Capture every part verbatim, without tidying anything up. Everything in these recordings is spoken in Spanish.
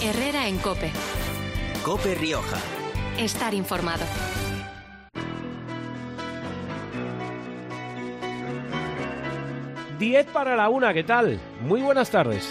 Herrera en COPE. COPE Rioja. Estar informado. diez para la una, ¿qué tal? Muy buenas tardes.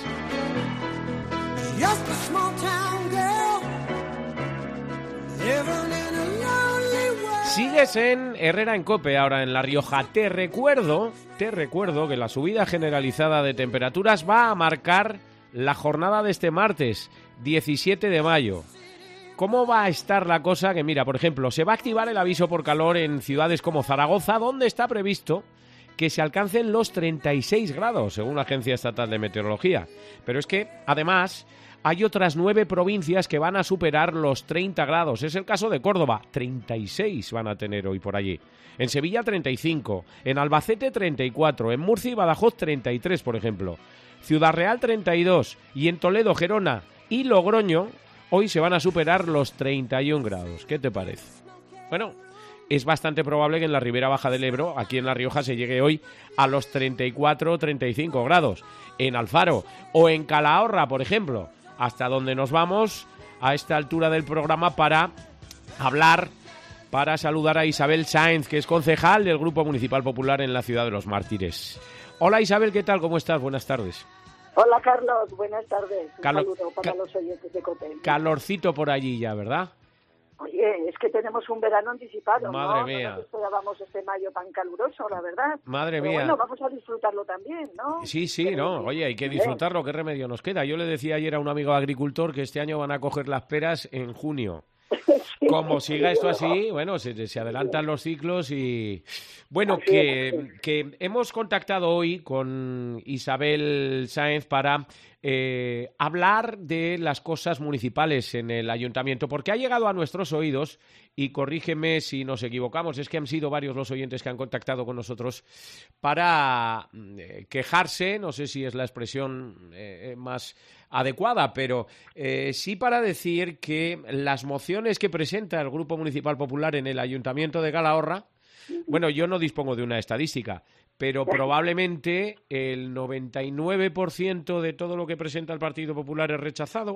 Sigues en Herrera en COPE, ahora en La Rioja. Te recuerdo, te recuerdo que la subida generalizada de temperaturas va a marcar la jornada de este martes, diecisiete de mayo. ¿Cómo va a estar la cosa? Que mira, por ejemplo, se va a activar el aviso por calor en ciudades como Zaragoza, donde está previsto que se alcancen los treinta y seis grados, según la Agencia Estatal de Meteorología. Pero es que, además, hay otras nueve provincias que van a superar los treinta grados. Es el caso de Córdoba, treinta y seis van a tener hoy por allí. En Sevilla, treinta y cinco. En Albacete, treinta y cuatro. En Murcia y Badajoz, treinta y tres, por ejemplo. Ciudad Real, treinta y dos. Y en Toledo, Gerona y Logroño, hoy se van a superar los treinta y un grados. ¿Qué te parece? Bueno, es bastante probable que en la Ribera Baja del Ebro, aquí en La Rioja, se llegue hoy a los treinta y cuatro o treinta y cinco grados. En Alfaro o en Calahorra, por ejemplo, hasta donde nos vamos a esta altura del programa para hablar, para saludar a Isabel Sáenz, que es concejal del Grupo Municipal Popular en la Ciudad de los Mártires. Hola Isabel, ¿qué tal? ¿Cómo estás? Buenas tardes. Hola Carlos, buenas tardes. Un Calo- saludo para ca- los oyentes de COPE. Calorcito por allí ya, ¿verdad? Oye, es que tenemos un verano anticipado, Madre ¿no? mía. No nos esperábamos este mayo tan caluroso, la verdad. Madre Pero mía. bueno, vamos a disfrutarlo también, ¿no? Sí, sí, Pero, no, oye, hay que disfrutarlo, ¿qué remedio nos queda? Yo le decía ayer a un amigo agricultor que este año van a coger las peras en junio. sí, Como siga sí, esto no. así, bueno, se, se adelantan los ciclos y... Bueno, que, que hemos contactado hoy con Isabel Sáenz para eh, hablar de las cosas municipales en el ayuntamiento, porque ha llegado a nuestros oídos, y corrígeme si nos equivocamos, es que han sido varios los oyentes que han contactado con nosotros para eh, quejarse, no sé si es la expresión eh, más adecuada, pero eh, sí para decir que las mociones que presenta el Grupo Municipal Popular en el Ayuntamiento de Calahorra, bueno, yo no dispongo de una estadística, pero probablemente el noventa y nueve por ciento de todo lo que presenta el Partido Popular es rechazado.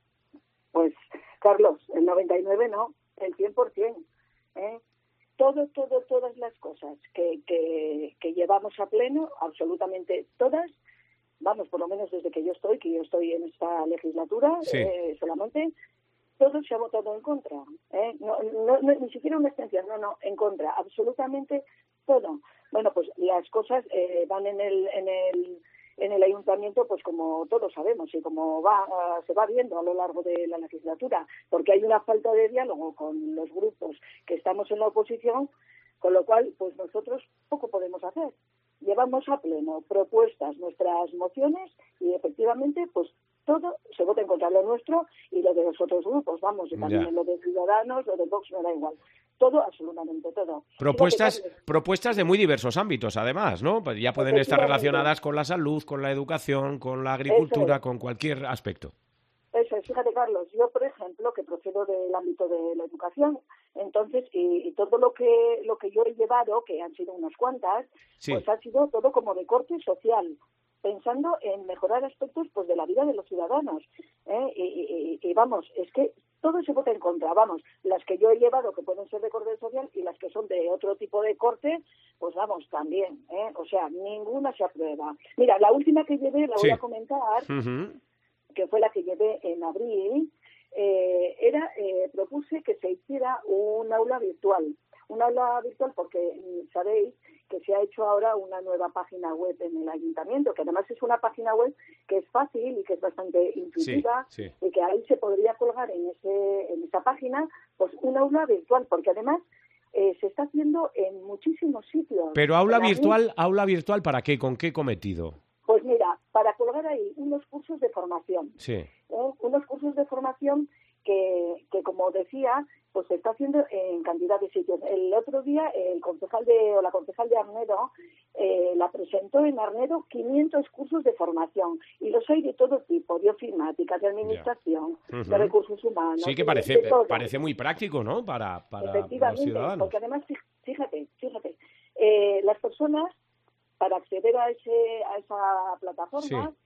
Pues, Carlos, el noventa y nueve no, el cien por ciento. ¿eh? Todo, todo, todas las cosas que, que, que llevamos a pleno, absolutamente todas, vamos, por lo menos desde que yo estoy, que yo estoy en esta legislatura, Sí. eh, solamente, todo se ha votado en contra. ¿eh? No, no, no, ni siquiera una abstención, no, no, en contra, absolutamente todo. Bueno, pues las cosas eh, van en el, en el en el ayuntamiento, pues como todos sabemos y como va uh, se va viendo a lo largo de la legislatura, porque hay una falta de diálogo con los grupos que estamos en la oposición, con lo cual, pues nosotros poco podemos hacer. Llevamos a pleno propuestas, nuestras mociones, y efectivamente, pues todo se vota en contra de lo nuestro y lo de los otros grupos, vamos, y también Ya. lo de Ciudadanos, lo de Vox, me da igual. Todo, absolutamente todo. Propuestas, Fíjate, Carlos, propuestas de muy diversos ámbitos, además, ¿no? Pues ya pueden estar Efectivamente. relacionadas con la salud, con la educación, con la agricultura, Eso es. con cualquier aspecto. Eso es, fíjate Carlos, yo por ejemplo que procedo del ámbito de la educación, entonces y, y todo lo que lo que yo he llevado, que han sido unas cuantas, Sí. pues ha sido todo como de corte social, pensando en mejorar aspectos pues de la vida de los ciudadanos, ¿eh? y, y, y, y vamos, es que todo se vota en contra, vamos, las que yo he llevado que pueden ser de corte social y las que son de otro tipo de corte, pues vamos, también, ¿eh? O sea, ninguna se aprueba. Mira, la última que llevé, la Sí. voy a comentar, Ujú. que fue la que llevé en abril, eh, era eh, propuse que se hiciera un aula virtual. Un aula virtual porque mm, sabéis que se ha hecho ahora una nueva página web en el ayuntamiento, que además es una página web que es fácil y que es bastante intuitiva, Sí, sí. y que ahí se podría colgar en ese en esa página pues un aula virtual, porque además eh, se está haciendo en muchísimos sitios. Pero aula En la virtual, ¿aula virtual para qué? ¿Con qué cometido? Pues mira, para colgar ahí unos cursos de formación, Sí. ¿eh? unos cursos de formación que, que, como decía, pues se está haciendo en cantidad de sitios. El otro día el concejal de o la concejal de Arnedo eh, la presentó en Arnedo quinientos cursos de formación, y los hay de todo tipo, de ofimática, de administración, Ujú. de recursos humanos. Sí, que de- parece, de todo. parece muy práctico, ¿no? Para, para los Efectivamente, ciudadanos. porque además, fí- fíjate, fíjate, eh, las personas, para acceder a ese a esa plataforma, Sí.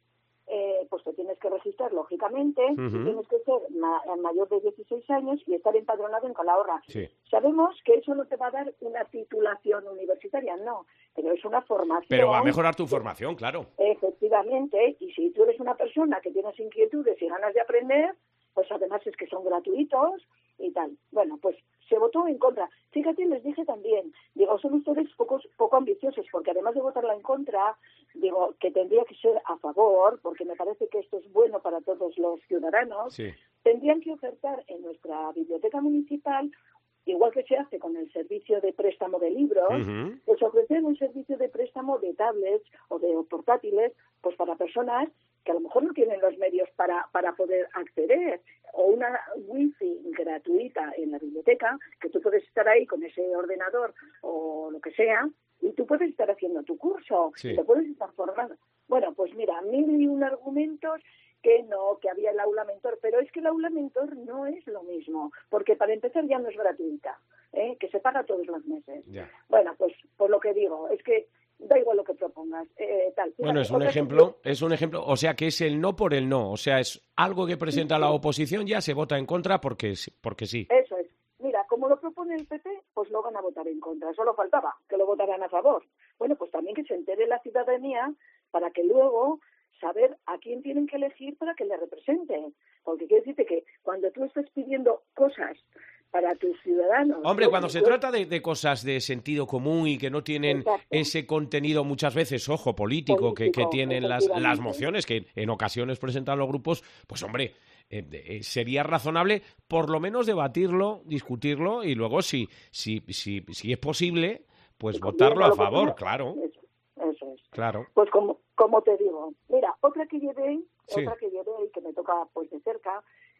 eh, pues te tienes que registrar, lógicamente, Uh-huh. tienes que ser ma- mayor de dieciséis años y estar empadronado en Calahorra. Sí. Sabemos que eso no te va a dar una titulación universitaria, no, pero es una formación. Pero va a mejorar tu formación, claro. Efectivamente, y si tú eres una persona que tienes inquietudes y ganas de aprender, pues además es que son gratuitos y tal. Bueno, pues se votó en contra. Fíjate, les dije también, digo, son ustedes pocos, poco ambiciosos, porque además de votarla en contra, digo, que tendría que ser a favor, porque me parece que esto es bueno para todos los ciudadanos, Sí. tendrían que ofertar en nuestra biblioteca municipal, igual que se hace con el servicio de préstamo de libros, Uh-huh. pues ofrecer un servicio de préstamo de tablets o de portátiles, pues para personas que a lo mejor no tienen los medios para, para poder acceder, o una wifi gratuita en la biblioteca, que tú puedes estar ahí con ese ordenador o lo que sea, y tú puedes estar haciendo tu curso, Sí. y te puedes estar formando. Bueno, pues mira, mil y un argumentos que no, que había el aula mentor, pero es que el aula mentor no es lo mismo, porque para empezar ya no es gratuita, ¿eh? Que se paga todos los meses. Ya. Bueno, pues por lo que digo, es que da igual lo que propongas, eh, tal. Bueno, Fíjate, es un otra ejemplo, es un ejemplo, o sea que es el no por el no, o sea, es algo que presenta la oposición, ya se vota en contra porque, porque sí. Eso es. Mira, como lo propone el P P, pues lo van a votar en contra. Solo faltaba que lo votaran a favor. Bueno, pues también que se entere la ciudadanía para que luego saber a quién tienen que elegir para que le represente. Porque quiero decirte que cuando tú estás pidiendo cosas para tus ciudadanos... Hombre, pues, cuando se pues, trata de, de cosas de sentido común y que no tienen Exacto. ese contenido muchas veces, ojo, político, que, que Político, tienen las, efectivamente. las mociones que en ocasiones presentan los grupos, pues hombre, eh, eh, sería razonable por lo menos debatirlo, discutirlo y luego si, si, si, si es posible, pues y votarlo a lo que favor, sea. claro, Eso, eso es. claro. Pues como, como te digo, mira, otra que llevé, Sí. otra que llevé y que me toca pues de cerca,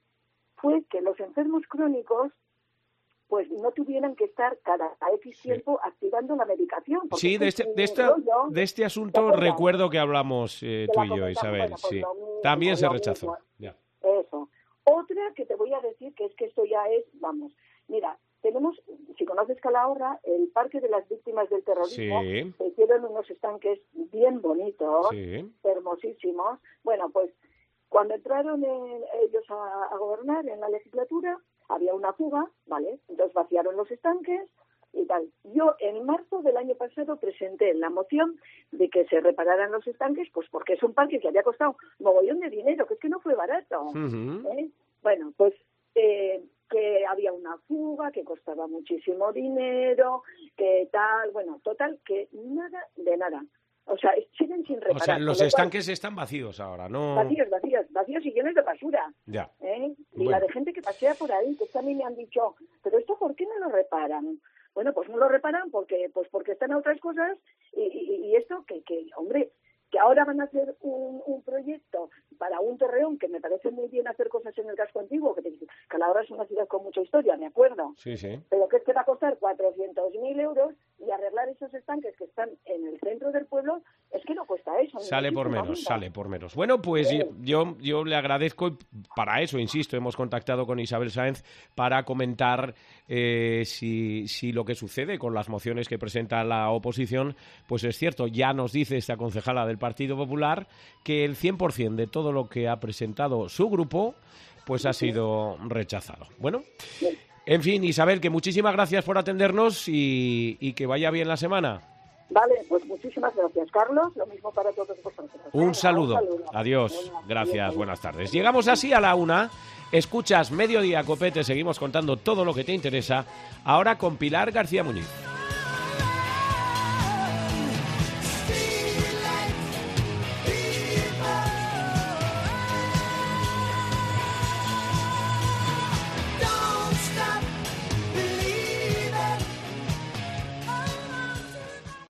fue que los enfermos crónicos pues no tuvieran que estar cada X Sí. tiempo activando la medicación. porque Sí, de es este, un de, esta, rollo. de este ¿Te asunto acuerdas? recuerdo que hablamos eh, Te tú la y yo, comentamos. Isabel, Bueno, pues sí. lo mismo, También se lo rechazó. mismo. Ya. Eso. Otra que te voy a decir que es que esto ya es, vamos, mira, tenemos, si conoces Calahorra, el Parque de las Víctimas del Terrorismo, Sí. se hicieron unos estanques bien bonitos, Sí. hermosísimos. Bueno, pues cuando entraron en- ellos a, a gobernar en la legislatura, había una fuga, ¿vale? Entonces vaciaron los estanques y tal. Yo en marzo del año pasado presenté la moción de que se repararan los estanques, pues porque es un parque que había costado mogollón de dinero, que es que no fue barato. Ujú. ¿eh? Bueno, pues eh, que había una fuga, que costaba muchísimo dinero, que tal, bueno, total, que nada de nada. O sea, siguen sin reparar. O sea, con los lo cual, estanques están vacíos ahora, ¿no? Vacíos, vacíos, vacíos y llenos de basura. Ya. ¿eh? Y Bueno. la de gente que pasea por ahí, que a mí me han dicho, pero esto ¿por qué no lo reparan? Bueno, pues no lo reparan porque pues porque están a otras cosas y, y, y esto que, que, hombre, que ahora van a hacer un, un proyecto para un torreón, que me parece muy bien hacer cosas en el casco antiguo, que, te, que Calahorra es una ciudad con mucha historia, me acuerdo, Sí, sí. pero que es que va a costar cuatrocientos mil euros y arreglar esos estanques que están en el centro del pueblo, es que no cuesta eso. Sale por muchísimo menos, menos. sale por menos. Bueno, pues Sí. yo, yo le agradezco y para eso, insisto, hemos contactado con Isabel Sáenz para comentar eh, si, si lo que sucede con las mociones que presenta la oposición, pues es cierto, ya nos dice esta concejala del Partido Popular que el cien por ciento de todo lo que ha presentado su grupo pues ha sido rechazado. Bueno, en fin, Isabel, que muchísimas gracias por atendernos y, y que vaya bien la semana. Vale, pues muchísimas gracias, Carlos. Lo mismo para todos vosotros. Un Venga, saludo. un saludo. Adiós. Venga, Gracias. adiós. Buenas tardes. Llegamos así a la una. Escuchas Mediodía Copete. Seguimos contando todo lo que te interesa. Ahora con Pilar García Muñiz.